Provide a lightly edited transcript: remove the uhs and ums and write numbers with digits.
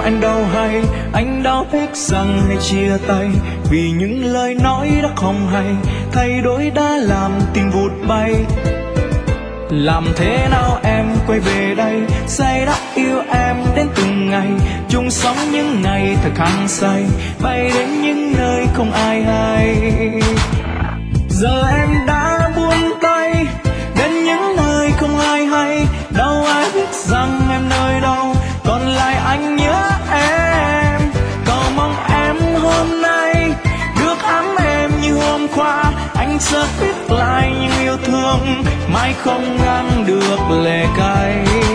anh đâu hay, anh đâu biết rằng hãy chia tay, vì những lời nói đã không hay, thay đổi đã làm tim vụt bay. Làm thế nào em quay về đây, say đắm yêu em đến từng ngày, chung sống những ngày thật hăng say, bay đến những nơi không ai hay. Giờ em đã buông tay đến những nơi không ai hay, đâu ai biết rằng em nơi đâu, còn lại anh nhớ em. Cầu mong em hôm nay được ấm em như hôm qua, anh sẽ viết lại những yêu thương mai không ngăn được lệ cay.